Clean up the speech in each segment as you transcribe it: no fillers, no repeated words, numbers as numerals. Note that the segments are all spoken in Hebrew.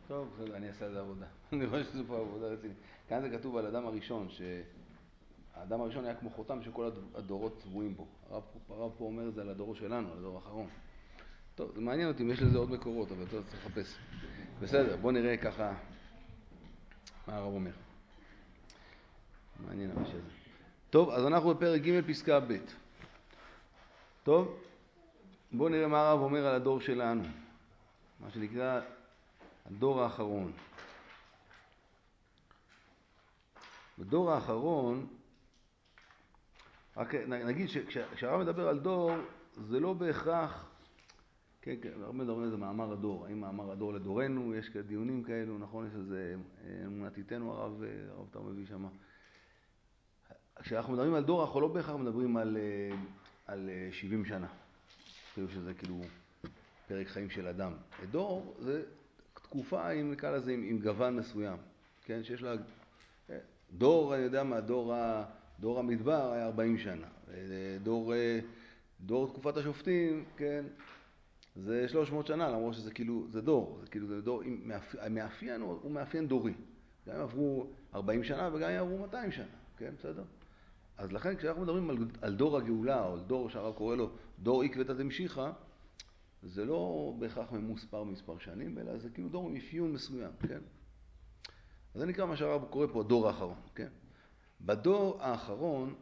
טוב, בסדר, אני אעשה על זה עבודה. אני רואה שזה פה עבודה רצינית. כאן זה כתוב על אדם הראשון, שהאדם הראשון היה כמו חותם שכל הדורות צבועים בו. הרב פה אומר את זה על הדור שלנו, על הדור האחרון. טוב, זה מעניין אותי אם יש לזה עוד מקורות, אבל טוב, צריך לחפש. בסדר, בוא נראה ככה מה הרב אומר. מעניין הרש הזה. טוב, אז אנחנו בפרק ג' פסקה ב'. טוב, בוא נראה מה הרב אומר על הדור שלנו. מה שנקרא הדור האחרון. בדור האחרון, רק נגיד שכשהרב מדבר על דור, זה לא בהכרח, כן, הרבה מדברים על זה מאמר הדור, האם מאמר הדור לדורנו, יש דיונים כאלו, נכון, יש איזה אמונת איתנו, הרב אתה מביא שם. כשאנחנו מדברים על דור, אנחנו לא בהכרח מדברים על 70 שנה, כאילו שזה כאילו פרק חיים של אדם. דור זה תקופה, אם נקרא לזה, עם גוון מסוים, כן, שיש לה דור, אני יודע מה, דור המדבר היה 40 שנה. דור תקופת השופטים, כן, זה 300 שנה, למרות שזה כאילו, זה דור. זה כאילו, זה דור, המאפיין הוא מאפיין דורי. גם אם עברו 40 שנה וגם אם עברו 200 שנה, כן, בסדר? אז לכן כשאנחנו מדברים על דור הגאולה, או על דור שהרב קורא לו דור עקבתא דמשיחא, זה לא בהכרח מספר שנים, אלא זה כאילו דור עם אפיון מסוים, כן? אז זה נקרא מה שהרב קורא פה הדור האחרון, כן? בדור האחרון,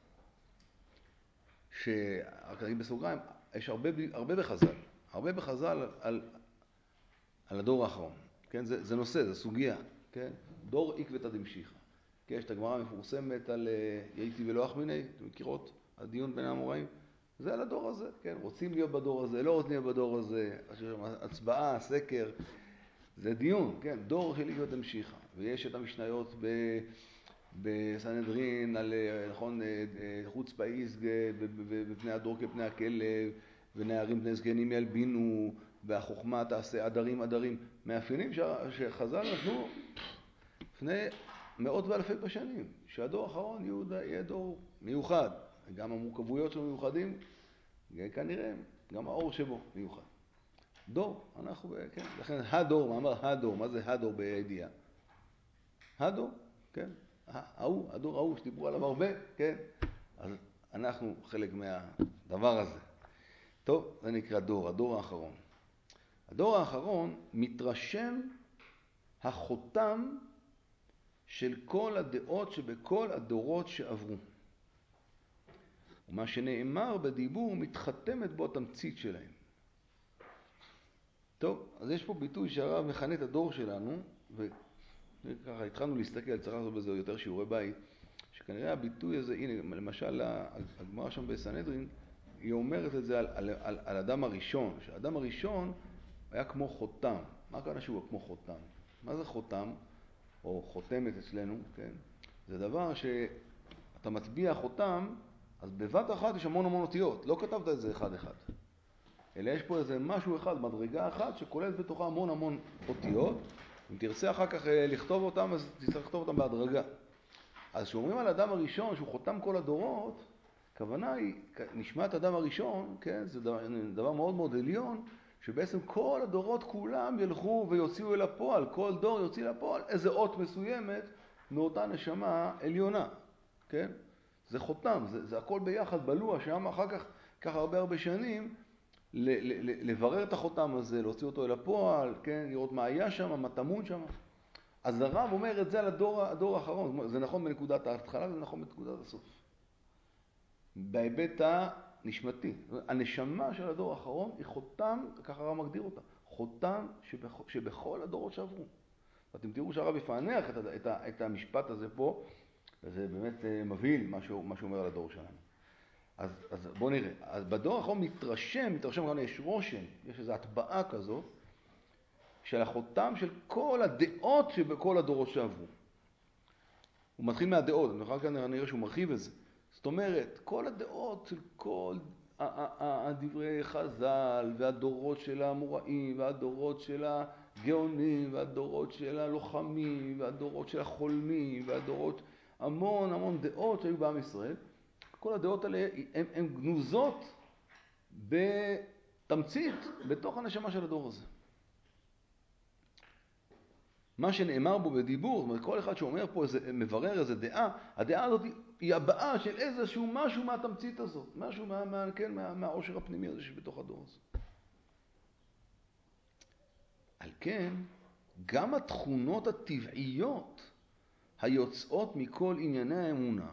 רק נגיד בסוגריים, יש הרבה בחז"ל על הדור האחרון, כן? זה נושא, זה סוגיה, כן? דור עקבתא דמשיחא. כן, יש את הגמרא המפורסמת על יאיתי ולא אחמיני, אתם מכירות? הדיון בין האמוראים. זה על הדור הזה, כן? רוצים להיות בדור הזה, לא רוצים להיות בדור הזה, הצבעה, סקר, זה דיון, כן? דור של עקבתא דמשיחא. ויש את המשניות בסנהדרין על, נכון, חוץ באיסגד, ופני הדור כפני הכלב, ונערים בני זקנים ילבינו, והחוכמה תעשה עדרים. מאפיינים שחז"ל נתנו לפני מאות ואלפי בשנים, שהדור האחרון יהיה דור מיוחד. גם המורכבויות שלו מיוחדים, כנראה גם האור שבו מיוחד. דור, אנחנו, כן, לכן הדור, מאמר הדור, מה זה הדור בידיעה? הדור, כן, הדור ההוא שדיברו עליו הרבה, כן, אז אנחנו חלק מהדבר הזה. טוב, זה נקרא דור, הדור האחרון. הדור האחרון מתרשם החותם של כל הדעות שבכל הדורות שעברו. ומה שנאמר בדיבור מתחתמת בו התמצית שלהם. טוב, אז יש פה ביטוי שהרב מכנה את הדור שלנו, וככה התחלנו להסתכל, צריך לעשות בזה יותר שיעורי בית, שכנראה הביטוי הזה, הנה, למשל, הגמרא שם בסנהדרין, היא אומרת את זה על אדם הראשון, שהאדם הראשון היה כמו חותם. מה הכוונה שהוא כמו חותם? מה זה חותם? או חותמת אצלנו, כן? זה דבר שאתה מטביע חותם, אז בבת אחת יש המון אותיות. לא כתבת את זה אחד. אלא יש פה איזה משהו אחד, מדרגה אחת, שכוללת בתוכה המון אותיות. אם תרצה אחר כך לכתוב אותם, אז תצטרך לכתוב אותם בהדרגה. אז כשאומרים על אדם הראשון, שהוא חותם כל הדורות, הכוונה היא, נשמת אדם הראשון, כן? זה דבר מאוד עליון, שבעצם כל הדורות כולם ילכו ויוציאו אל הפועל, כל דור יוציא לפועל איזה אות מסוימת מאותה נשמה עליונה, כן? זה חותם, זה הכל ביחד בלוע, שם אחר כך, ככה הרבה שנים, לברר את החותם הזה, להוציא אותו אל הפועל, כן? לראות מה היה שם, מה טמון שם. אז הרב אומר את זה על הדור האחרון, זה נכון בנקודת ההתחלה וזה נכון בנקודת הסוף. בהיבט הנשמתי, הנשמה של הדור האחרון היא חותם, ככה הרב מגדיר אותה, חותם שבכל הדורות שעברו. ואתם תראו שהרב יפענח את המשפט הזה פה, וזה באמת מבהיל מה שהוא אומר על הדור שלנו. אז בואו נראה, אז בדור האחרון מתרשם גם יש רושם, יש איזו הטבעה כזאת, של החותם של כל הדעות שבכל הדורות שעברו. הוא מתחיל מהדעות, אחר כך נראה שהוא מרחיב את זה. זאת אומרת, כל הדעות של כל הדברי חז"ל, והדורות של האמוראים, והדורות של הגאונים, והדורות של הלוחמים, והדורות של החולמים, והדורות, המון דעות שהיו בעם ישראל. כל הדעות האלה הן גנוזות בתמצית בתוך הנשמה של הדור הזה. מה שנאמר בו בדיבור, זאת אומרת, כל אחד שאומר פה, מברר איזה דעה, הדעה הזאת היא הבאה של איזשהו משהו מהתמצית הזאת, משהו מהעושר הפנימי הזה שבתוך הדור הזה. על כן, גם התכונות הטבעיות היוצאות מכל ענייני האמונה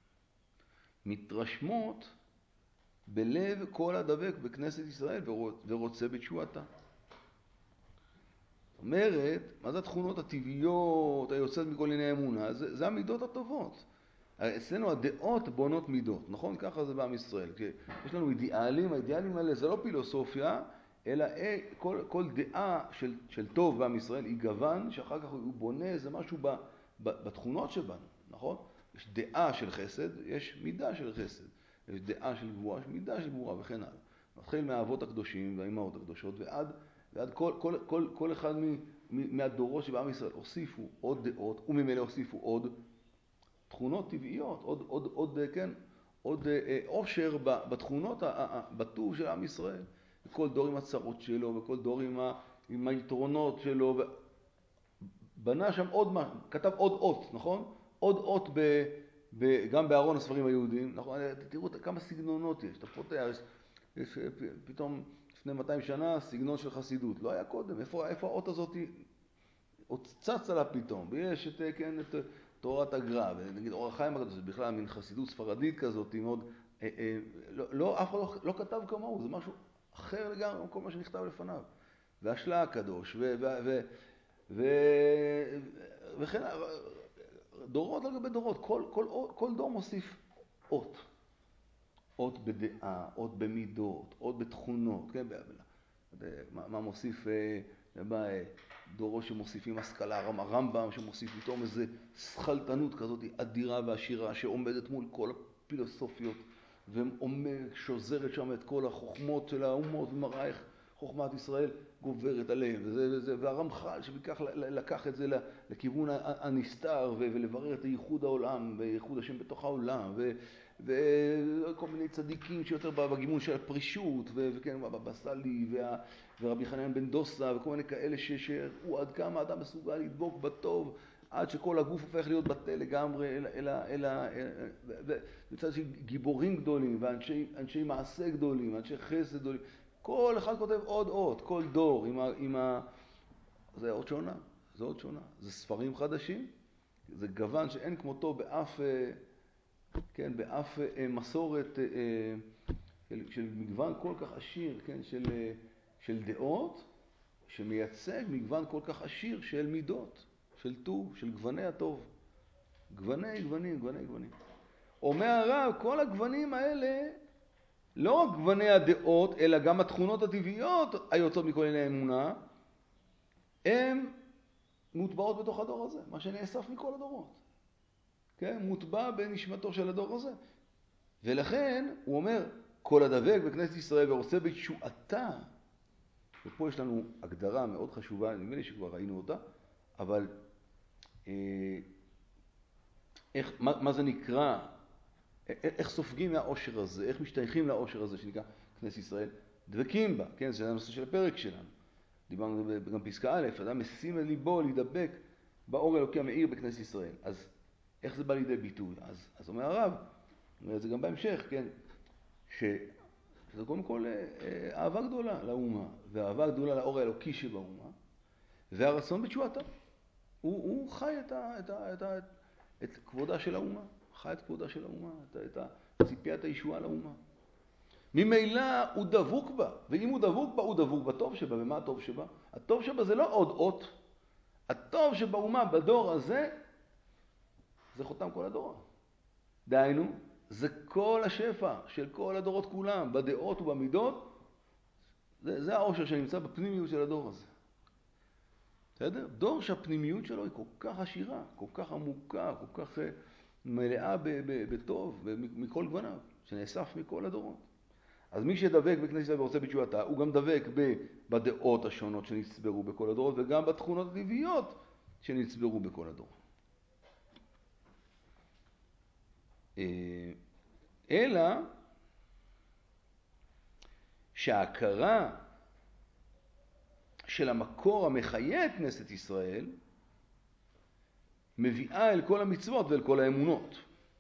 מתרשמות בלב כל הדבק בכנסת ישראל ורוצה בתשועתה. זאת אומרת, מה זה התכונות הטבעיות היוצאות מכל ענייני האמונה? זה המידות הטובות. אצלנו הדעות בונות מידות, נכון? ככה זה בעם ישראל. יש לנו אידיאלים, האידיאלים האלה זה לא פילוסופיה, אלא כל דעה של טוב בעם ישראל היא גוון, שאחר כך הוא בונה איזה משהו בתכונות שבנו, נכון? יש דעה של חסד, יש מידה של חסד. יש דעה של גבורה, יש מידה של גבורה וכן הלאה. מתחיל מהאבות הקדושים והאימהות הקדושות ועד כל אחד מהדורות שבעם ישראל הוסיפו עוד דעות, וממילא הוסיפו עוד תכונות טבעיות, עוד עושר בתכונות, בטוב של עם ישראל. וכל דור עם הצרות שלו, וכל דור עם היתרונות שלו. בנה שם עוד מה, כתב עוד אות, נכון? עוד אות גם בארון הספרים היהודיים, נכון? תראו כמה סגנונות יש, אתה פותח, יש פתאום לפני 200 שנה סגנון של חסידות, לא היה קודם, איפה האות הזאת עוד צץ עליו פתאום, ויש את תורת הגר"א, ונגיד אור החיים הקדוש, זה בכלל מין חסידות ספרדית כזאת, מאוד, אף אחד לא כתב כמוהו, זה משהו אחר לגמרי, כל מה שנכתב לפניו. והשלה הקדוש, וכן, דורות על גבי דורות, כל דור מוסיף אות. אות בדעה, אות במידות, אות בתכונות, כן? מה מוסיף, דורות שמוסיפים השכלה, הרמב"ם שמוסיף פתאום איזה שכלתנות כזאת אדירה ועשירה שעומדת מול כל הפילוסופיות ושוזרת שם את כל החוכמות של האומות ומראה איך חוכמת ישראל גוברת עליהם. והרמח"ל שבכך לקח את זה לכיוון הנסתר ולברר את ייחוד העולם וייחוד השם בתוך העולם וכל מיני צדיקים שיותר בגימון של הפרישות וכן בסלי ורבי חנן בן דוסה וכל מיני כאלה שהראו עד כמה אדם מסוגל לדבוק בטוב עד שכל הגוף הופך להיות בטל לגמרי, אלא בצד של גיבורים גדולים ואנשי מעשה גדולים, אנשי חסד גדולים. כל אחד כותב עוד אות, כל דור זה עוד שונה, זה עוד שונה. זה ספרים חדשים, זה גוון שאין כמותו באף מסורת של מגוון כל כך עשיר, כן, של דעות, שמייצג מגוון כל כך עשיר של מידות, של טוב, של גווני הטוב. גוונים. אומר הרב, כל הגוונים האלה, לא רק גווני הדעות, אלא גם התכונות הטבעיות היוצאות מכל ענייני האמונה, הן מוטבעות בתוך הדור הזה, מה שנאסף מכל הדורות. כן? מוטבע בנשמתו של הדור הזה. ולכן הוא אומר, כל הדבק בכנסת ישראל ורוצה בתשועתה, ופה יש לנו הגדרה מאוד חשובה, נדמה לי שכבר ראינו אותה, אבל מה זה נקרא, איך סופגים מהעושר הזה, איך משתייכים לעושר הזה שנקרא כנסת ישראל, דבקים בה, כן? זה הנושא של הפרק שלנו. דיברנו גם פסקה א', אדם משים על ליבו להידבק באור אלוקי המאיר בכנסת ישראל. אז איך זה בא לידי ביטוי? אז אומר הרב, אומר את זה גם בהמשך, כן? שזה קודם כל אהבה גדולה לאומה, ואהבה גדולה לאור האלוקי שבאומה, והרצון בתשועתה. הוא חי את כבודה של האומה, חי את כבודה של האומה, את ציפיית הישועה לאומה. ממילא הוא דבוק בה, ואם הוא דבוק בה, הוא דבוק בטוב שבה. ומה הטוב שבה? הטוב שבה זה לא עוד אות. הטוב שבאומה בדור הזה, זה חותם כל הדור. דהיינו, זה כל השפע של כל הדורות כולם, בדעות ובמידות, זה העושר שנמצא בפנימיות של הדור הזה. בסדר? דור שהפנימיות שלו היא כל כך עשירה, כל כך עמוקה, כל כך מלאה בטוב, מכל גווניו, שנאסף מכל הדורות. אז מי שדבק בכנסת ישראל ורוצה בתשועתה, הוא גם דבק בדעות השונות שנצברו בכל הדורות, וגם בתכונות הטבעיות שנצברו בכל הדורות. אלא שההכרה של המקור המחיה את כנסת ישראל מביאה אל כל המצוות ואל כל האמונות.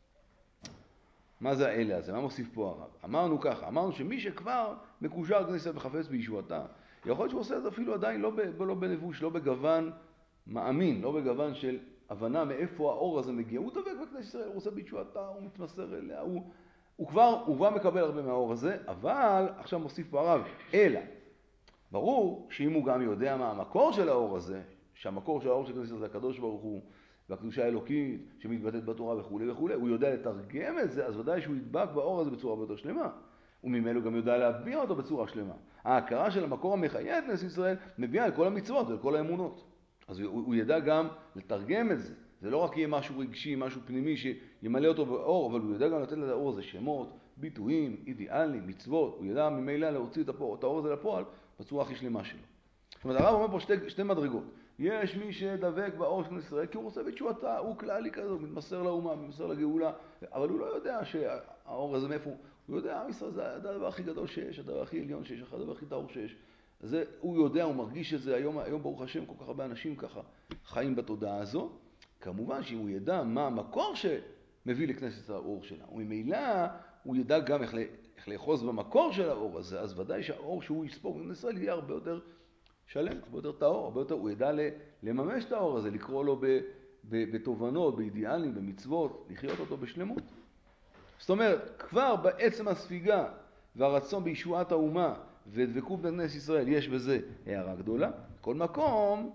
מה זה האלה הזה? מה מוסיף פה הרב? אמרנו ככה, אמרנו שמי שכבר מקושר לכנסת ישראל וחפץ בישועתה, יכול להיות שהוא עושה את זה אפילו עדיין לא בלבוש, לא בגוון מאמין, לא בגוון של הבנה מאיפה האור הזה מגיע. הוא דבק בכנסת ישראל, הוא עושה בישועתה, הוא מתמסר אליה, הוא כבר מקבל הרבה מהאור הזה, אבל עכשיו מוסיף פה הרב, אלא. ברור שאם הוא גם יודע מה המקור של האור הזה, שהמקור של האור של כנסת ישראל זה הקדוש ברוך הוא, והקדושה האלוקית שמתבטאת בתורה וכו' וכו', הוא יודע לתרגם את זה, אז ודאי שהוא ידבק באור הזה בצורה יותר שלמה. וממילא הוא גם יודע להביע אותו בצורה שלמה. ההכרה של המקור המחיה את כנסת ישראל מביאה אל כל המצוות ואל כל האמונות. אז הוא ידע גם לתרגם את זה. זה לא רק יהיה משהו רגשי, משהו פנימי שימלא אותו באור, אבל הוא ידע גם לתת לאור הזה שמות, ביטויים, אידיאלים, מצוות. הוא ידע ממילא להוציא את האור הזה לפועל בצורה הכי שלמה שלו. זאת אומרת, הרב אומר פה שתי מדרגות. יש מי שדבק באור של כנסת ישראל כי הוא רוצה בתשועתה, הוא כללי כזה, הוא מתמסר לאומה, מתמסר לגאולה, אבל הוא לא יודע שהאור הזה מאיפה הוא יודע, עם ישראל זה הדבר הכי גדול שיש, הדבר הכי עליון שיש, הדבר הכי טהור שיש. זה, הוא יודע, הוא מרגיש את זה, היום ברוך השם כל כך הרבה אנשים ככה חיים בתודעה הזו. כמובן שאם הוא ידע מה המקור שמביא לכנסת האור שלה, וממילא הוא ידע גם איך לאחוז במקור של האור הזה, אז ודאי שהאור שהוא יספוג בכנסת ישראל יהיה הרבה יותר שלם, הרבה יותר טהור, הרבה יותר, הוא ידע לממש את האור הזה, לקרוא לו בתובנות, באידיאלים, במצוות, לחיות אותו בשלמות. זאת אומרת, כבר בעצם הספיגה והרצון בישועת האומה ודבקות בכנסת ישראל, יש בזה הערה גדולה. כל מקום,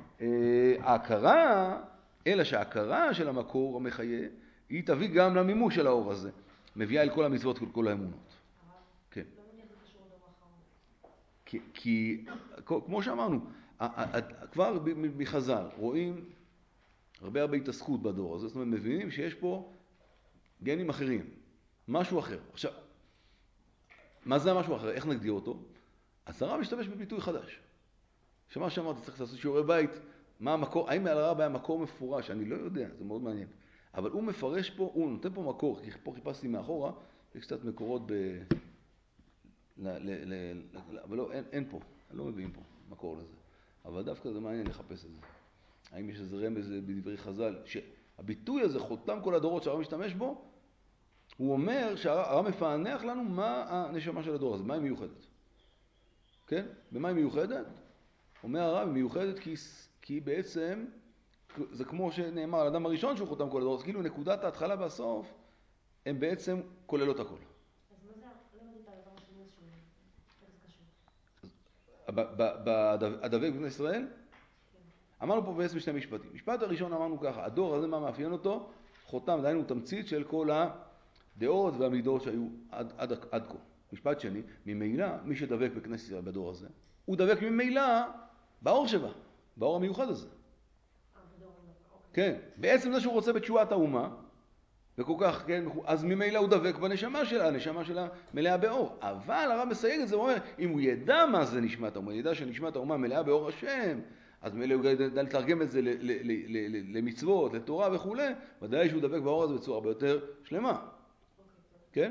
ההכרה, אלא שההכרה של המקור המחיה, היא תביא גם למימוש של האור הזה, מביאה אל כל המצוות וכל האמונות. כן. כי כמו שאמרנו, כבר מחז"ל רואים הרבה התעסקות בדור הזה, זאת אומרת, מבינים שיש פה גנים אחרים, משהו אחר. עכשיו, מה זה המשהו אחר? איך נגדיר אותו? אז הרב משתמש בביטוי חדש. שמה שאמרתי, צריך לעשות שיעורי בית, מה המקור, האם הרב היה מקור מפורש? אני לא יודע, זה מאוד מעניין. אבל הוא מפרש פה, הוא נותן פה מקור, כי פה חיפשתי מאחורה, יש קצת מקורות אבל לא, אין פה, לא מביאים פה מקור לזה. אבל דווקא זה מעניין לחפש את זה. האם יש איזה רמז בדברי חז"ל, שהביטוי הזה, חותם כל הדורות שהרב משתמש בו, הוא אומר שהרב מפענח לנו מה הנשמה של הדור הזה, מה היא מיוחדת. כן? במה היא מיוחדת? אומר הרב, היא מיוחדת כי בעצם, זה כמו שנאמר על האדם הראשון שהוא חותם כל הדור, אז כאילו נקודת ההתחלה והסוף, הם בעצם כוללות הכל. הדבק בכנסת ישראל? אמרנו פה בעצם שני משפטים. משפט הראשון אמרנו ככה, הדור הזה מה מאפיין אותו? חותם, דהיינו תמצית של כל הדעות והמידות שהיו עד כה. משפט שני, ממילא מי שדבק בכנסת ישראל בדור הזה, הוא דבק ממילא באור שבה, באור המיוחד הזה. כן, בעצם זה שהוא רוצה בתשועת האומה, וכל כך, כן, אז ממילא הוא דבק בנשמה שלה, הנשמה שלה מלאה באור. אבל הרב מסייג את זה, הוא אומר, אם הוא ידע מה זה נשמת האומה, ידע שנשמת האומה מלאה באור השם, אז ממילא הוא ידע לתרגם את זה למצוות, לתורה וכו', ודאי שהוא דבק באור הזה בצורה הרבה יותר שלמה. כן?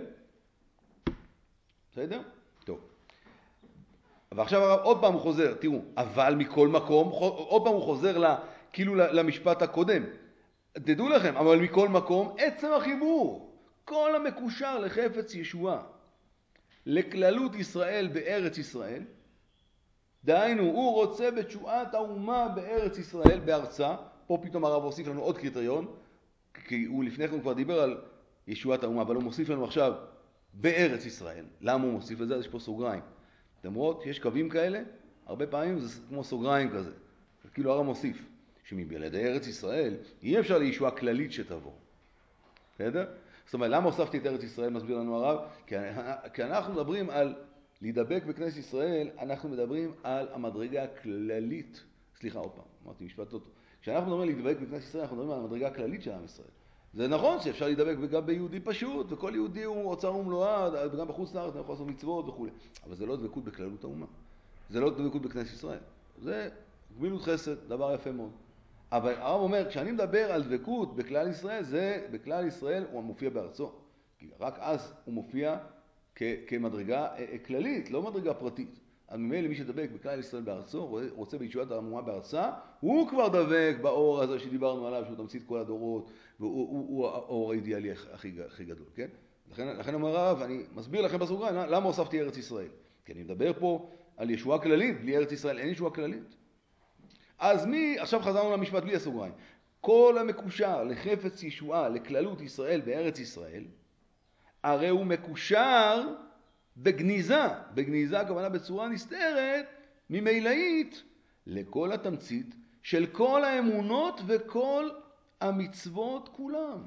בסדר? טוב. ועכשיו הרב עוד פעם הוא חוזר, תראו, אבל מכל מקום, עוד פעם הוא חוזר כאילו למשפט הקודם. תדעו לכם, אבל מכל מקום, עצם החיבור, כל המקושר לחפץ ישועה, לכללות ישראל בארץ ישראל, דהיינו, הוא רוצה בתשועת האומה בארץ ישראל, בארצה, פה פתאום הרב הוסיף לנו עוד קריטריון, כי הוא לפני כן כבר דיבר על ישועת האומה, אבל הוא מוסיף לנו עכשיו בארץ ישראל. למה הוא מוסיף את זה? יש פה סוגריים. אתם רואים שיש קווים כאלה, הרבה פעמים זה כמו סוגריים כזה, כאילו הרב מוסיף. שמבלעדי ארץ ישראל, אי אפשר לישועה כללית שתבוא. בסדר? זאת אומרת, למה הוספתי את ארץ ישראל, מסביר לנו הרב? כי אנחנו מדברים על להידבק בכנסת ישראל, אנחנו מדברים על המדרגה הכללית. סליחה, עוד פעם, אמרתי משפט טוב. כשאנחנו מדברים על להידבק בכנסת ישראל, אנחנו מדברים על המדרגה הכללית של עם ישראל. זה נכון שאפשר להידבק גם ביהודי פשוט, וכל יהודי הוא אוצר ומלואד, וגם בחוץ לארץ, אנחנו יכולים לעשות מצוות וכו'. אבל זה לא דבקות בכללות האומה. זה לא דבקות בכנסת ישראל. זה גמילות חסד, דבר יפה מאוד. אבל הרב אומר, כשאני מדבר על דבקות בכלל ישראל, זה בכלל ישראל הוא מופיע בארצו. כי רק אז הוא מופיע כמדרגה כללית, לא מדרגה פרטית. אז ממילא מי שדבק בכלל ישראל בארצו, רוצה בישועת האומה בארצה, הוא כבר דבק באור הזה שדיברנו עליו, שהוא תמצית כל הדורות, והוא האור האידיאלי הכי גדול, כן? לכן אומר הרב, אני מסביר לכם בסוגריים, למה הוספתי ארץ ישראל? כי אני מדבר פה על ישועה כללית, בלי ארץ ישראל אין ישועה כללית. אז עכשיו חזרנו למשפט בלי הסוגריים. כל המקושר לחפץ ישועה, לכללות ישראל בארץ ישראל, הרי הוא מקושר בגניזה. בגניזה הכוונה בצורה נסתרת, ממילאית, לכל התמצית של כל האמונות וכל המצוות כולם.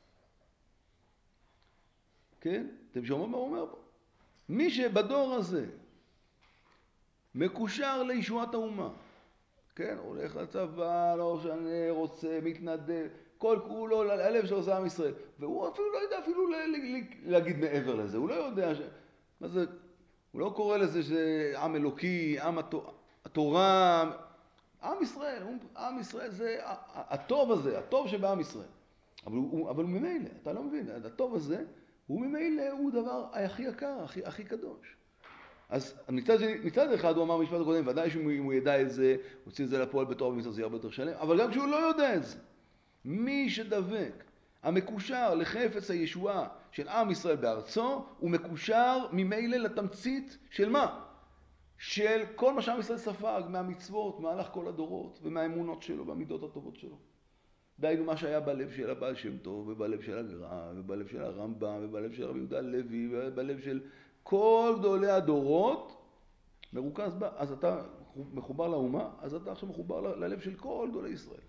כן? אתם שומעים מה הוא אומר פה? מי שבדור הזה מקושר לישועת האומה, כן? הולך לצבא, לא משנה, רוצה, מתנדב, כל כולו, הלב שלו זה עם ישראל. והוא אפילו לא יודע אפילו להגיד מעבר לזה. הוא לא יודע מה זה, הוא לא קורא לזה שזה עם אלוקי, עם התורה, עם ישראל. עם ישראל זה הטוב הזה, הטוב שבעם ישראל. אבל הוא ממילא, אתה לא מבין, הטוב הזה, הוא ממילא, הוא דבר הכי יקר, הכי קדוש. אז מצד אחד הוא אמר משפט הקודם, ודאי שאם הוא ידע את זה, הוא הוציא את זה לפועל בתורה ומצד זה הרבה יותר שלם, אבל גם כשהוא לא יודע את זה, מי שדבק, המקושר לחפץ הישועה של עם ישראל בארצו, הוא מקושר ממילא לתמצית של מה? של כל מה שעם ישראל ספג, מהמצוות, מהלך כל הדורות, ומהאמונות שלו, והמידות הטובות שלו. דהיינו מה שהיה בלב של הבעל שם טוב, ובלב של הגר"א, ובלב של הרמב"ם, ובלב של רבי יהודה הלוי, ובלב של כל גדולי הדורות, מרוכז בה. אז אתה מחובר לאומה, אז אתה עכשיו מחובר ללב של כל גדולי ישראל.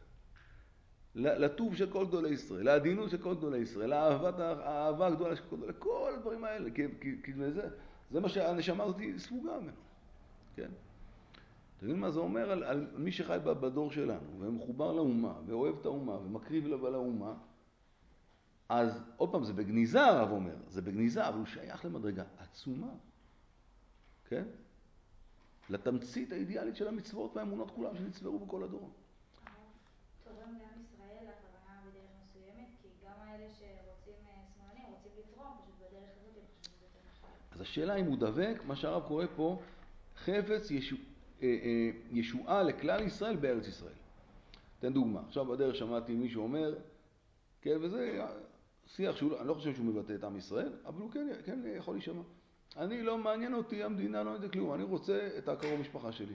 לטוב של כל גדולי ישראל, לעדינות של כל גדולי ישראל, לאהבה הגדולה של כל גדולי, כל הדברים האלה, כי זה מה שהנשמה הזאת ספוגה ממנו. כן? אתה מבין מה זה אומר על מי שחי בדור שלנו, ומחובר לאומה, ואוהב את האומה, ומקריב לאומה, אז עוד פעם, זה בגניזה, הרב אומר, זה בגניזה, אבל הוא שייך למדרגה עצומה, כן? לתמצית האידיאלית של המצוות והאמונות כולם שנצברו בכל הדורות. תורם לעם ישראל, הכוונה בדרך מסוימת, כי גם האלה שרוצים שמאלנים, רוצים לתרום, פשוט בדרך הזאת הם חושבים שזה יותר נכון. אז השאלה אם הוא דבק, מה שהרב קורא פה, חפץ ישועה לכלל ישראל בארץ ישראל. תן דוגמה, עכשיו בדרך שמעתי מישהו אומר, כן, וזה שיח אני לא חושב שהוא מבטא את עם ישראל, אבל הוא כן יכול להישמע. אני לא מעניין אותי, המדינה לא נדע כלום, אני רוצה את הקרוב משפחה שלי.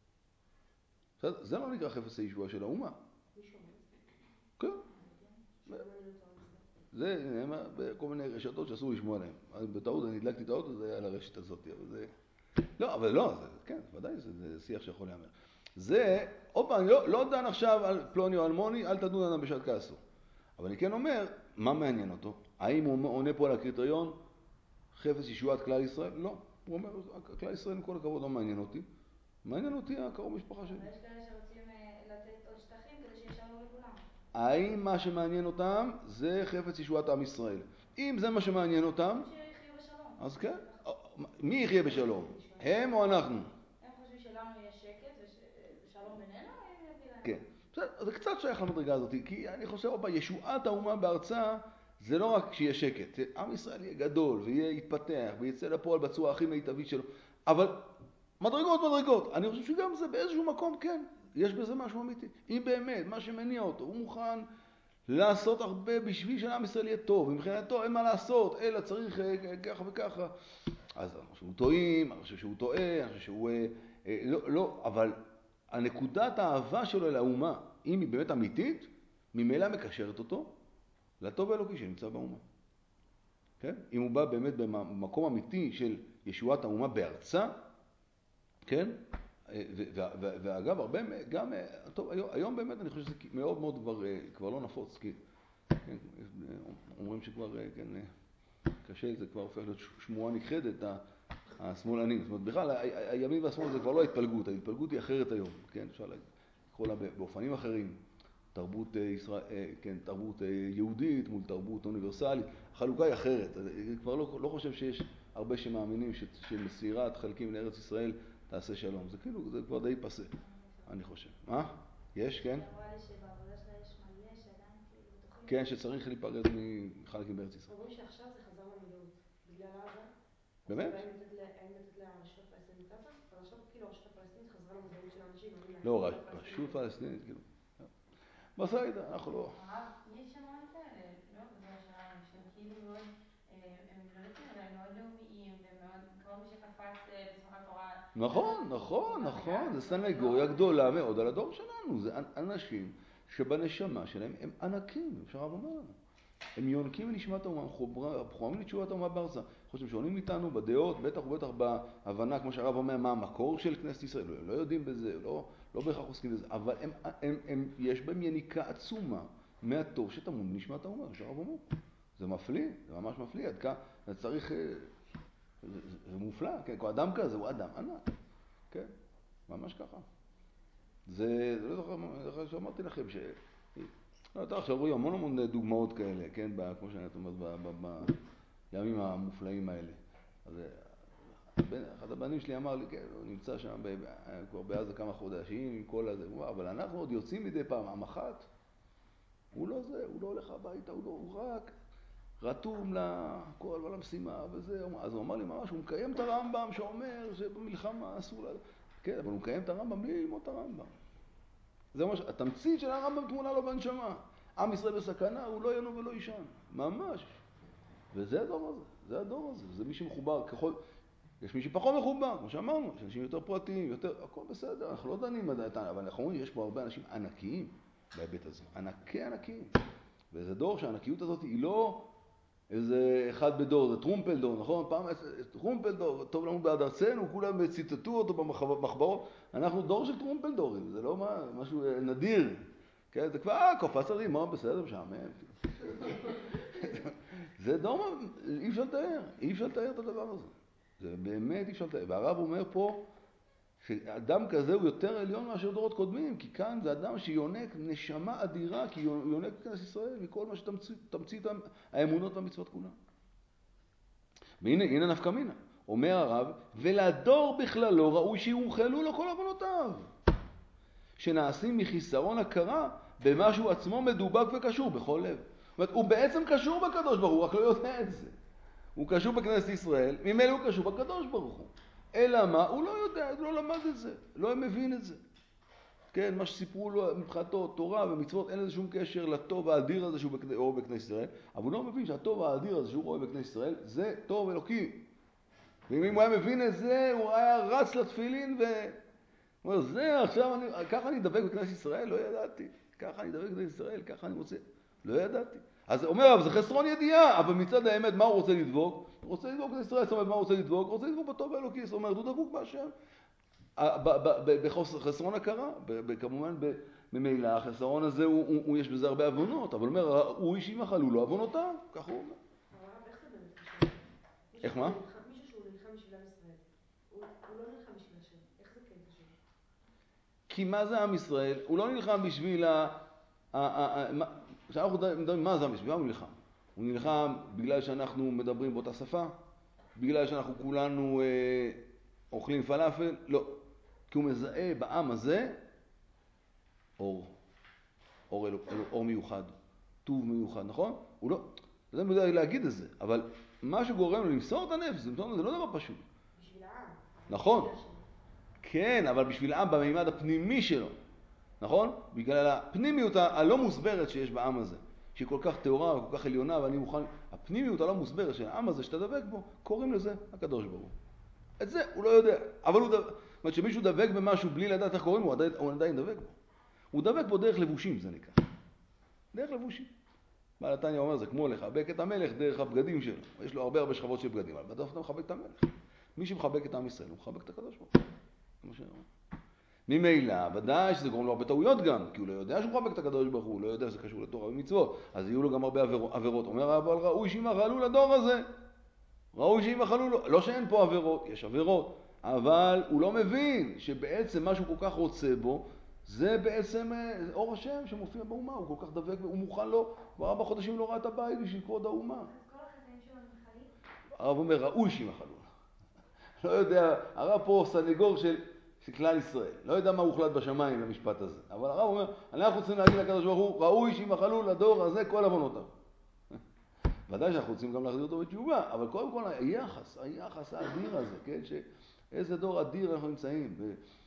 זה לא נקרא חפץ הישועה של האומה. כן. זה נאמר בכל מיני רשתות שאסור לשמוע עליהן. בטעות אני הדלקתי את האוטו, זה היה על הרשת הזאת. אבל לא, כן, ודאי, זה שיח שיכול להיאמר. זה, עוד פעם, אני לא דן עכשיו על פלוני או אלמוני, אל תדון עליו בשעת כעסו. אבל אני כן אומר, מה מעניין אותו? האם הוא עונה פה על הקריטריון חפץ ישועת כלל ישראל? לא. הוא אומר, כלל ישראל עם כל הכבוד לא מעניין אותי. מעניין אותי הקרוב משפחה שלי. אבל יש כאלה שרוצים לתת עוד שטחים כדי שיהיה שלום לכולם. האם מה שמעניין אותם זה חפץ ישועת עם ישראל? אם זה מה שמעניין אותם, שיחיו בשלום. אז כן. מי יחיה בשלום? הם או אנחנו? הם חושבים שלנו יהיה שקט ושלום בינינו, או הם יביא להם? כן. זה קצת שייך למדרגה הזאת, כי אני חושב, ישועת האומה בארצה, זה לא רק שיהיה שקט. עם ישראל יהיה גדול, ויהיה יתפתח, ויצא לפועל בצורה הכי מיטבית שלו. אבל מדרגות. אני חושב שגם זה באיזשהו מקום, כן, יש בזה משהו אמיתי. אם באמת, מה שמניע אותו, הוא מוכן לעשות הרבה בשביל שעם ישראל יהיה טוב. ומבחינתו אין מה לעשות, אלא צריך ככה וככה. אז אני חושב שהוא טועים, אני חושב שהוא טועה, אני חושב שהוא לא, אבל הנקודת האהבה שלו לאומה, אם היא באמת אמיתית, ממילא מקשרת אותו לטוב האלוקי שנמצא באומה. כן? אם הוא בא באמת במקום אמיתי של ישועת האומה בארצה, כן? ואגב, הרבה, גם, טוב, היום באמת אני חושב שזה מאוד מאוד כבר לא נפוץ, כי כן, אומרים שכבר, כן, קשה, זה כבר הופך להיות שמועה נכחדת, השמאלנים. זאת אומרת, בכלל, הימין והשמאל זה כבר לא ההתפלגות, ההתפלגות היא אחרת היום, כן? אפשר לקרוא לה באופנים אחרים. תרבות יהודית מול תרבות אוניברסלית, החלוקה היא אחרת. אני כבר לא חושב שיש הרבה שמאמינים שמסירת חלקים לארץ ישראל תעשה שלום. זה כאילו, זה כבר די פסה, אני חושב. מה? יש, כן? אמרה לי שבעבודה שלה יש מלא שעדיין כאילו בטוחים. כן, שצריך להיפרד מחלקים בארץ ישראל. אומרים שעכשיו זה חזר למודעות, בגלל עזה. באמת? האם לתת לרשות הפלסטינית עזה? לא, רשות פלסטינית, כאילו. בסדר, אנחנו לא... הרב, יש המון כאלה, לא בדור שלנו, שהם כאילו מאוד, הם לא יודעים, אבל הם מאוד לאומיים, ומאוד, כל מי שקפץ בשמחת תורה... נכון, זה סנגוריה גדולה מאוד על הדור שלנו. זה אנשים שבנשמה שלהם הם ענקים, אפשר לומר לנו. הם יונקים לנשמת האומה, חומרים לתשובת האומה בארצה. חושבים שעונים איתנו בדעות, בטח ובטח בהבנה, כמו שהרב אומר, מה המקור של כנסת ישראל. לא יודעים בזה, לא בהכרח עוסקים בזה, אבל יש בהם יניקה עצומה מהטוב שטמון לנשמת האומה, שהרב אומר. זה מפליא, זה ממש מפליא. עד כאן, זה צריך... זה מופלא, כן? כל אדם כזה הוא אדם ענק, כן? ממש ככה. זה לא זוכר שאמרתי לכם ש... לא, אתה עכשיו רואים המון דוגמאות כאלה, כן? כמו שאני אומרת, בימים המופלאים האלה. אז אחד הבנים שלי אמר לי, כן, הוא נמצא שם כבר בעזה כמה חודשים עם כל הזה, אבל אנחנו עוד יוצאים מדי פעם, המח"ט, הוא לא זה, הוא לא הולך הביתה, הוא רק רתום לכל ולמשימה וזה. אז הוא אמר לי ממש, הוא מקיים את הרמב"ם שאומר שבמלחמה אסור לה... כן, אבל הוא מקיים את הרמב"ם בלי ללמוד את הרמב"ם. זה ממש, התמצית של הרמב"ם תמונה לו בנשמה. עם ישראל בסכנה, הוא לא ינום ולא יישן. ממש. וזה הדור הזה, זה הדור הזה. זה מי שמחובר ככל... יש מי שפחות מחובר, כמו שאמרנו, יש אנשים יותר פרטיים, יותר... הכל בסדר, אנחנו לא דנים עדיין, אבל אנחנו אומרים, יש פה הרבה אנשים ענקיים בהיבט הזה. ענקיים. וזה דור שהענקיות הזאת היא לא איזה אחד בדור, זה טרומפלדור, נכון? פעם טרומפלדור, טוב לנו בעד ארצנו, כולם ציטטו אותו במחברות. אנחנו דור של טרומפלדורים, זה לא משהו נדיר. כן, זה כבר, קופץ ערים, מה בסדר, משעמם. זה דור, אי אפשר לתאר את הדבר הזה. זה באמת אי אפשר לתאר. והרב אומר פה, שאדם כזה הוא יותר עליון מאשר דורות קודמים, כי כאן זה אדם שיונק נשמה אדירה, כי יונק כנסת ישראל מכל מה שתמצית האמונות והמצוות כולם. והנה נפקא מינה. אומר הרב, ולדור בכללו ראוי שיוחלו לו כל עוונותיו, שנעשים מחיסרון הכרה במשהו עצמו מדובק וקשור בכל לב. זאת אומרת, הוא בעצם קשור בקדוש ברוך הוא, רק לא יודע את זה. הוא קשור בכנסת ישראל, ממילא הוא קשור בקדוש ברוך הוא. אלא מה? הוא לא יודע, הוא לא למד את זה, לא מבין את זה. כן, מה שסיפרו לו מבחינתו, תורה ומצוות, אין לזה שום קשר לטוב האדיר הזה שהוא רואה בכנסת ישראל, אבל הוא לא מבין שהטוב האדיר הזה שהוא רואה בכנסת ישראל, זה טוב אלוקי. ואם הוא היה מבין את זה, הוא היה רץ לתפילין הוא אומר, זה עכשיו, ככה אני דבק בכנסת ישראל? לא ידעתי. ככה אני דבק בכנסת ישראל, ככה אני רוצה. לא ידעתי. אז הוא אומר, אבל זה חסרון ידיעה, אבל מצד האמת, מה הוא רוצה לדבוק? הוא רוצה לדבוק בכנסת ישראל, זאת אומרת, מה הוא רוצה לדבוק? הוא רוצה לדבוק בטוב האלוקי, זאת אומרת, הוא דבוק בהשם. בחסרון הכרה, כמובן ממילא החסרון הזה, יש בזה הרבה עוונות, אבל הוא אומר, הוא איש ימחלו לו עוונותיו, ככה הוא אומר. אבל הרב, איך זה באמת קשור? איך מה? מישהו שהוא נלחם בשביל עם ישראל, הוא לא נלחם בשביל השם, איך זה כן קשור? כי מה זה עם ישראל? הוא לא נלחם בשביל כשאנחנו מדברים מה זה עם ישראל, מה הוא נלחם? הוא נלחם בגלל שאנחנו מדברים באותה שפה? בגלל שאנחנו כולנו אוכלים פלאפל? לא. כי הוא מזהה בעם הזה אור מיוחד, טוב מיוחד, נכון? הוא לא, זה יודע להגיד את זה, אבל מה שגורם לו למסור את הנפש, זה לא דבר פשוט. בשביל העם. נכון. כן, אבל בשביל העם במימד הפנימי שלו, נכון? בגלל הפנימיות הלא מוסברת שיש בעם הזה, שהיא כל כך טהורה וכל כך עליונה, ואני מוכן, הפנימיות הלא מוסברת של העם הזה שאתה דבק בו, קוראים לזה הקדוש ברוך הוא. את זה הוא לא יודע, אבל זאת אומרת שמישהו דבק במשהו בלי לדעת איך קוראים, הוא עדיין דבק בו. הוא דבק בו דרך לבושים, זה נקרא. דרך לבושים. בעל התניא אומר, זה כמו לחבק את המלך דרך הבגדים שלו. יש לו הרבה שכבות של בגדים, אבל בסוף אתה מחבק את המלך. מי שמחבק את עם ישראל, הוא מחבק את הקדוש ברוך הוא. כמו שאני אומר. ממילא, ודאי שזה גורם לו הרבה טעויות גם, כי הוא לא יודע שהוא מחבק את הקדוש ברוך הוא, הוא לא יודע שזה קשור לתורה ומצוות, אז יהיו לו גם הרבה עבירות. אומר אבל ראוי שימחלו לדור הזה. ראוי שימחלו לו, לא שאין פה עבירות, יש עבירות, אבל הוא לא מבין שבעצם מה שהוא כל כך רוצה בו, זה בעצם אור השם שמופיע באומה, הוא כל כך דבק, הוא מוכן לו, כבר 4 חודשים לא ראה את הבית בשביל כבוד האומה. אז כל החטאים שלו נמחלים? הרב אומר, ראוי שימחלו. לא יודע, הרב פה סנגור של כלל ישראל, לא יודע מה הוחלט בשמיים במשפט הזה, אבל הרב אומר, אנחנו צריכים להגיד לקדוש ברוך הוא, ראוי שימחלו לדור הזה כל עוונותיו. ודאי שאנחנו רוצים גם להחזיר אותו בתשובה, אבל קודם כל היחס האדיר הזה, כן, שאיזה דור אדיר אנחנו נמצאים,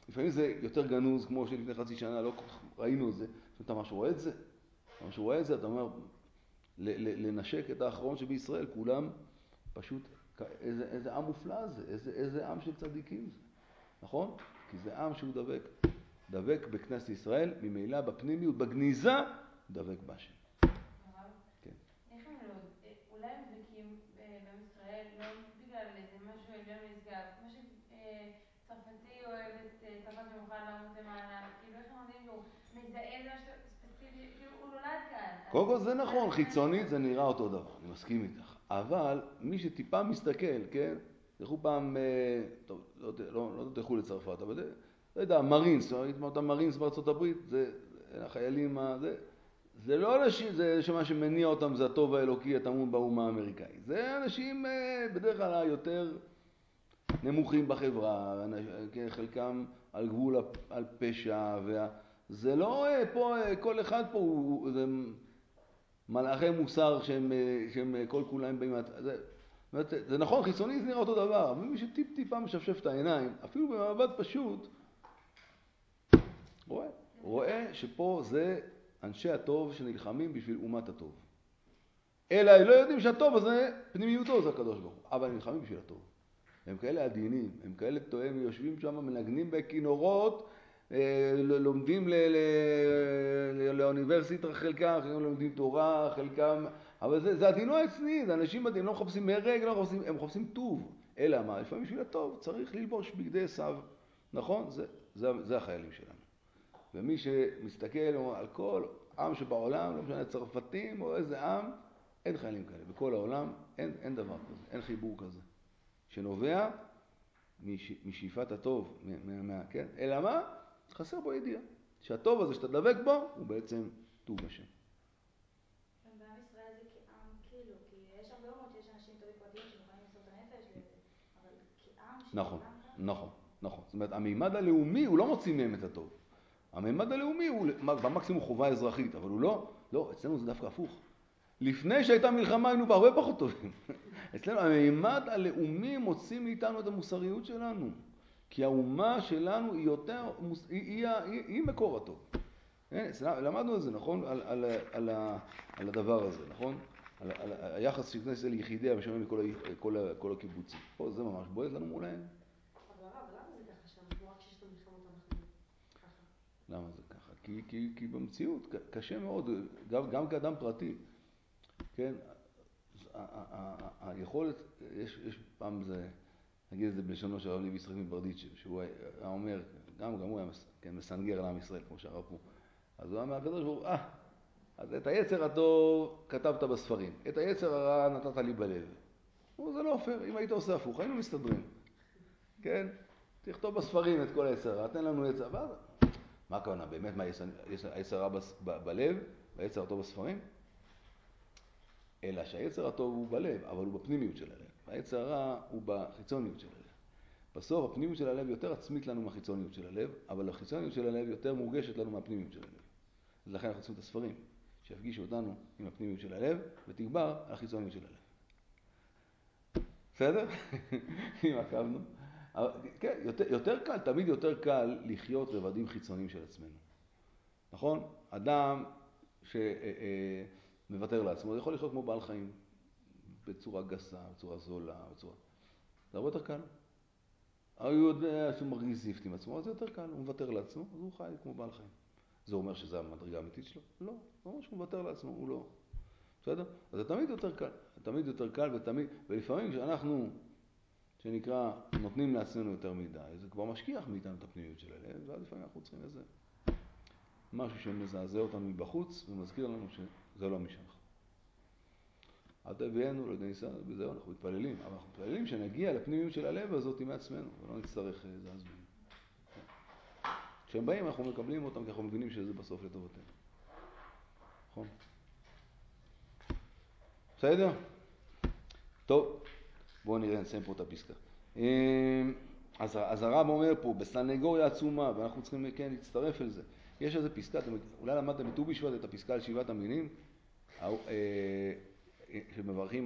לפעמים זה יותר גנוז, כמו שלפני חצי שנה לא כל כך ראינו את זה. אתה ממש רואה את זה? אתה ממש רואה את זה, אתה אומר, לנשק את האחרון שבישראל, כולם פשוט, איזה עם מופלא זה, איזה עם של צדיקים זה, נכון? כי זה עם שהוא דבק בכנסת ישראל, ממילא בפנימיות, בגניזה, דבק בהשם. כן. איך הם לא, אולי הם דבקים בעם ישראל, לא בגלל איזה משהו עליון נשגב, כמו שצרפתי אוהב את צרפת שמוכן לעמוד למעלה, כאילו איך הם עומדים שהוא מזדהה משהו ספציפי, כאילו הוא נולד כאן. קודם כל זה נכון, חיצונית זה נראה אותו דבר, אני מסכים איתך. אבל מי שטיפה מסתכל, כן? תלכו פעם, טוב, לא תלכו לצרפת, אבל לא יודע, מרינס, מרינס בארצות הברית, זה החיילים, זה לא אנשים, זה שמה שמניע אותם זה הטוב האלוקי, הטמון באומה האמריקאית. זה אנשים בדרך כלל יותר נמוכים בחברה, חלקם על גבול על פשע, זה לא פה, כל אחד פה הוא מלאכי מוסר שהם כל כולם באים, זה נכון, חיצוני זה נראה אותו דבר, אבל מי שטיפ-טיפה משפשף את העיניים, אפילו במבט פשוט, רואה שפה זה אנשי הטוב שנלחמים בשביל אומת הטוב. אלא לא יודעים שהטוב הזה, פנימיותו זה הקדוש ברוך הוא, אבל הם נלחמים בשביל הטוב. הם כאלה עדינים, הם כאלה טועים, יושבים שם, מנגנים בכינורות, לומדים לאוניברסיטה חלקם, חלקם לומדים תורה, חלקם, אבל זה עדינו אצלי, זה אנשים עדינים, לא מחפשים מרג, הם מחפשים טוב. אלא מה? לפעמים בשביל הטוב צריך ללבוש בגדי עשיו, נכון? זה החיילים שלנו. ומי שמסתכל על כל עם שבעולם, לא משנה צרפתים או איזה עם, אין חיילים כאלה. בכל העולם אין דבר כזה, אין חיבור כזה. שנובע משאיפת הטוב, כן? אלא מה? חסר בו ידיעה. שהטוב הזה שאתה דבק בו, הוא בעצם טוב השם. בעם ישראל זה כעם כאילו, כי יש הרבה אומות שיש אנשים טובים פרטיים שמוכנים למסור את הנפש, אבל כעם נכון, ככה. נכון, נכון. זאת אומרת, המימד הלאומי הוא לא מוציא מהם את הטוב. המימד הלאומי הוא במקסימום חובה אזרחית, אבל הוא לא, אצלנו זה דווקא הפוך. לפני שהייתה מלחמה היינו בהרבה פחות טובים. אצלנו המימד הלאומי מוציא מאיתנו את המוסריות שלנו. כי האומה שלנו היא יותר, היא מקור הטוב. למדנו את זה, נכון? על הדבר הזה, נכון? על היחס של כנסת ליחידיה ושומעים מכל הקיבוצים. פה זה ממש בועט לנו מולהם. אבל למה זה ככה שם? רק כשיש את המלחמות אנחנו ככה. למה זה ככה? כי במציאות קשה מאוד, גם כאדם פרטי, כן? היכולת, יש פעם זה, נגיד את זה בלשונו של הרב לוי יצחק מברדיצ'ב, שהוא היה אומר, גם הוא היה מסנגר לעם ישראל, כמו שהרב פה. אז הוא אומר, הקדוש ברוך הוא, אז את היצר הטוב כתבת בספרים, את היצר הרע נתת לי בלב. זה לא פייר, אם היית עושה הפוך, היינו מסתדרים. כן? תכתוב בספרים את כל היצר הרע, תן לנו יצר, ואז... מה הכוונה? באמת, מה היצר הרע בלב והיצר הטוב בספרים? אלא שהיצר הטוב הוא בלב, אבל הוא בפנימיות של הלב. היצר הרע הוא בחיצוניות של הלב. בסוף הפנימיות של הלב יותר עצמית לנו מהחיצוניות של הלב, אבל החיצוניות של הלב יותר מורגשת לנו מהפנימיות של הלב. אז לכן אנחנו צריכים את הספרים, שיפגישו אותנו עם הפנימיות של הלב, ותגבר על החיצוניות של הלב. בסדר? אם עקבנו. כן, יותר קל, תמיד יותר קל לחיות רבדים חיצוניים של עצמנו. נכון? אדם שמוותר לעצמו, הוא יכול לחיות כמו בעל חיים, בצורה גסה, בצורה זולה, זה הרבה יותר קל. הוא יודע שהוא מרגיש זיפט עם עצמו, אז זה יותר קל, הוא מוותר לעצמו, אז הוא חי כמו בעל חיים. זה אומר שזה המדרגה האמיתית שלו? לא, זה אומר שהוא מוותר לעצמו, הוא לא. בסדר? אז זה תמיד יותר קל, ולפעמים כשאנחנו, שנקרא, נותנים לעצמנו יותר מדי, זה כבר משכיח מאיתנו את הפנימיות של הלב, ואז לפעמים אנחנו צריכים איזה משהו שמזעזע אותנו מבחוץ, ומזכיר לנו שזה לא משלך. אל תביאנו לידי ניסיון, בזהו אנחנו מתפללים, אבל אנחנו מתפללים שנגיע לפנימיות של הלב הזאת מעצמנו, ולא נצטרך זעזועים. כשהם באים אנחנו מקבלים אותם, כי אנחנו מבינים שזה בסוף לטובתנו. נכון? בסדר? טוב, בואו נראה, נסיים פה את הפסקה. אז הרב אומר פה, בסנגוריה עצומה, ואנחנו צריכים כן להצטרף אל זה. יש איזה פסקה, אולי למדתם בט"ו בשבט את הפסקה על 7 המינים, שמברכים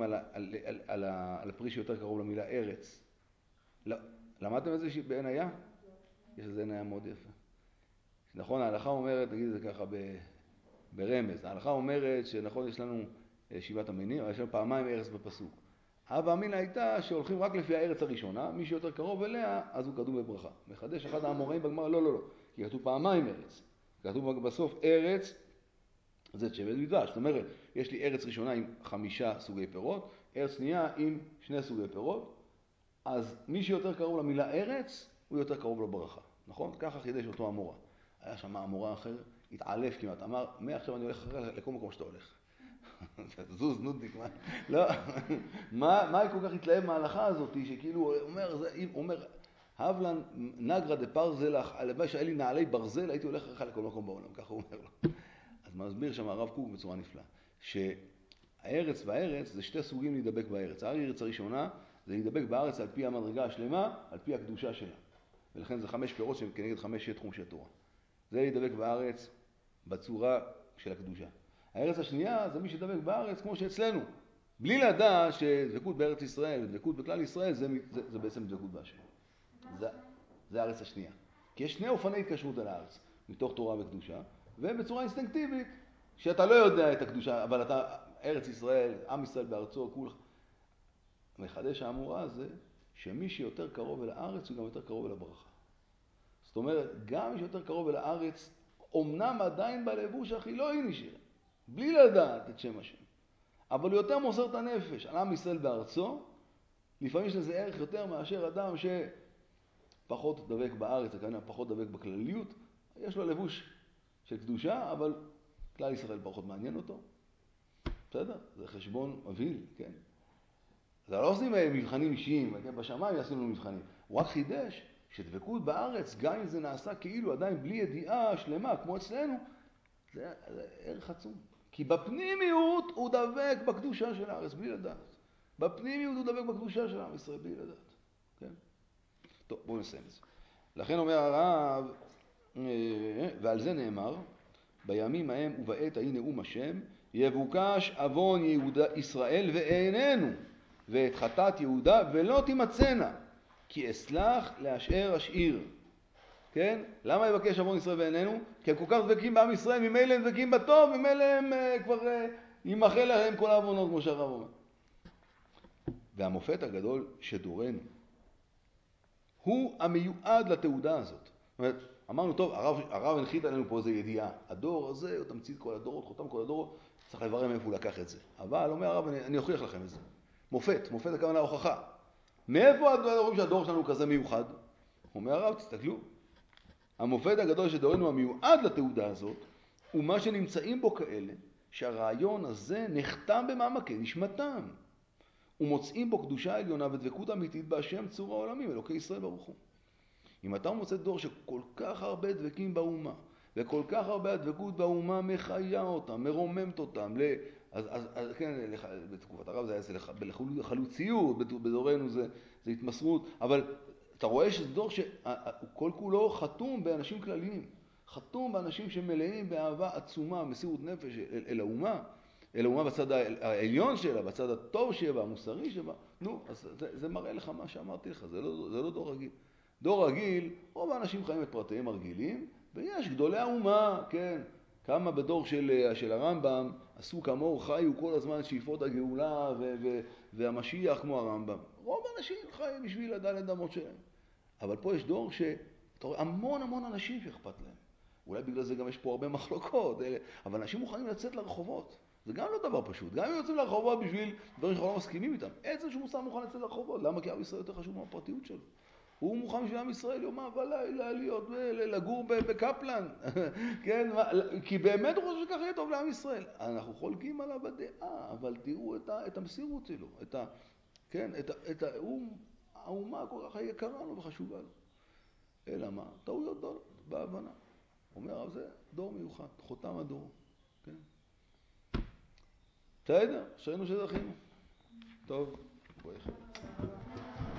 על הפרי שיותר קרוב למילה ארץ. למדתם את זה בעין היה? יש לזה עניין מאוד יפה. נכון, ההלכה אומרת, נגיד את זה ככה ברמז, ההלכה אומרת שנכון יש לנו שבעת המינים, אבל יש לנו פעמיים ארץ בפסוק. הווה אמינא הייתה שהולכים רק לפי הארץ הראשונה, מי שיותר קרוב אליה, אז הוא קדום בברכה. מחדש אחד האמוראים בגמרא, לא, כי כתוב פעמיים ארץ. כתוב בסוף ארץ, זה שבט ודבש. זאת אומרת, יש לי ארץ ראשונה עם 5 סוגי פירות, ארץ שנייה עם 2 סוגי פירות, אז מי שיותר קרוב למילה ארץ, הוא יותר קרוב לברכה. נכון? ככה חידש אותו אמורא. היה שם אמורא אחר, התעלף כמעט, אמר, מעכשיו אני הולך לכל מקום שאתה הולך. זוז נודניק, מה? לא, מה כל כך התלהב מההלכה הזאת, שכאילו הוא אומר, הבלן נגרא דפרזלח, הלוואי שהיה לי נעלי ברזל, הייתי הולך לך לכל מקום בעולם, ככה הוא אומר לו. אז מסביר שם הרב קוק בצורה נפלאה, שהארץ והארץ זה 2 סוגים להידבק בארץ. הארץ הראשונה זה להידבק בארץ על פי המדרגה השלמה, על פי הקדושה שלה. ולכן זה 5 פירות שהם כנגד 5 תחומשי תורה. זה להידבק בארץ בצורה של הקדושה. הארץ השנייה זה מי שדבק בארץ כמו שאצלנו. בלי לדעת שדבקות בארץ ישראל ודבקות בכלל ישראל זה בעצם דבקות בהשם. זה הארץ השנייה. כי יש 2 אופני התקשרות על הארץ, מתוך תורה וקדושה, ובצורה אינסטינקטיבית, שאתה לא יודע את הקדושה, אבל אתה ארץ ישראל, עם ישראל בארצו, כולך. מחדש האמורא הזה, שמי שיותר קרוב אל הארץ הוא גם יותר קרוב אל הברכה. זאת אומרת, גם מי שיותר קרוב אל הארץ, אומנם עדיין בלבוש החילוני שלה, בלי לדעת את שם השם. אבל הוא יותר מוסר את הנפש על עם ישראל בארצו, לפעמים יש לזה ערך יותר מאשר אדם שפחות דבק בארץ, פחות דבק בכלליות, יש לו לבוש של קדושה, אבל כלל ישראל פחות מעניין אותו. בסדר? זה חשבון מבהיל, כן? זה לא עושים מבחנים אישיים, בשמיים יעשו לנו מבחנים. הוא רק חידש שדבקות בארץ, גם אם זה נעשה כאילו עדיין בלי ידיעה שלמה, כמו אצלנו, זה ערך עצום. כי בפנימיות הוא דבק בקדושה של הארץ, בלי לדעת. בפנימיות הוא דבק בקדושה של עם ישראל, בלי לדעת. כן? טוב, בואו נסיים את זה. לכן אומר הרב, ועל זה נאמר, בימים ההם ובעת ההיא נאום השם, יבוקש עוון ישראל ואיננו, ואת חטאת יהודה ולא תימצאנה, כי אסלח להשאר אשאיר. כן? למה יבקש עוון ישראל ואיננו? כי הם כל כך דבקים בעם ישראל, ממילא הם דבקים בטוב, ממילא הם כבר ימחל להם כל העוונות, כמו שהרב אומר. והמופת הגדול שדורנו, הוא המיועד לתעודה הזאת. זאת אומרת, אמרנו, טוב, הרב הנחית עלינו פה איזו ידיעה. הדור הזה, הוא תמצית כל הדורות, חותם כל הדורות, צריך לברר מאיפה הוא לקח את זה. אבל אומר הרב, אני אוכיח לכם את זה. מופת הכוונה הוכחה. מאיפה הדורים שהדור שלנו כזה מיוחד? אומר הרב, תסתכלו. המופת הגדול שדורנו המיועד לתעודה הזאת, הוא מה שנמצאים בו כאלה, שהרעיון הזה נחתם במעמקי נשמתם. ומוצאים בו קדושה עליונה ודבקות אמיתית בהשם צור העולמים, אלוקי ישראל ברוך הוא. אם אתה מוצא דור שכל כך הרבה דבקים באומה, וכל כך הרבה הדבקות באומה מחיה אותם, מרוממת אותם, אז כן, בתקופת הרב זה היה בחלוציות, בדורנו זה התמסרות, אבל אתה רואה שזה דור שכל כולו חתום באנשים כלליים, חתום באנשים שמלאים באהבה עצומה, מסירות נפש אל האומה, אל האומה בצד העליון שלה, בצד הטוב שלה, המוסרי שלה. נו, אז זה מראה לך מה שאמרתי לך, זה לא דור רגיל. דור רגיל, רוב האנשים חיים את פרטיהם הרגילים, ויש גדולי האומה, כן, כמה בדור של הרמב"ם עשו כמוהו, חיו כל הזמן שאיפות הגאולה והמשיח כמו הרמב"ם. רוב האנשים חיים בשביל הדלת אמות שלהם. אבל פה יש דור שאתה רואה המון אנשים שאכפת להם. אולי בגלל זה גם יש פה הרבה מחלוקות, אבל אנשים מוכנים לצאת לרחובות. זה גם לא דבר פשוט. גם אם יוצאים לרחובות בשביל דברים שאנחנו לא מסכימים איתם. עצם שהוא מוכן לצאת לרחובות. למה? כי עם ישראל יותר חשוב מהפרטיות שלו. הוא מוכן בשביל עם ישראל יומם ולילה להיות, לגור בקפלן. כן? כי באמת הוא חושב שככה יהיה טוב לעם ישראל. אנחנו חולקים עליו בדעה, אבל תראו את המסירות שלו. כן? האומה כל כך יקרה לו וחשובה לו. אלא מה? טעויות דור, בהבנה. אומר, זה דור מיוחד, חותם הדור. כן? בסדר? שראינו שזכינו. טוב, בואי אחד.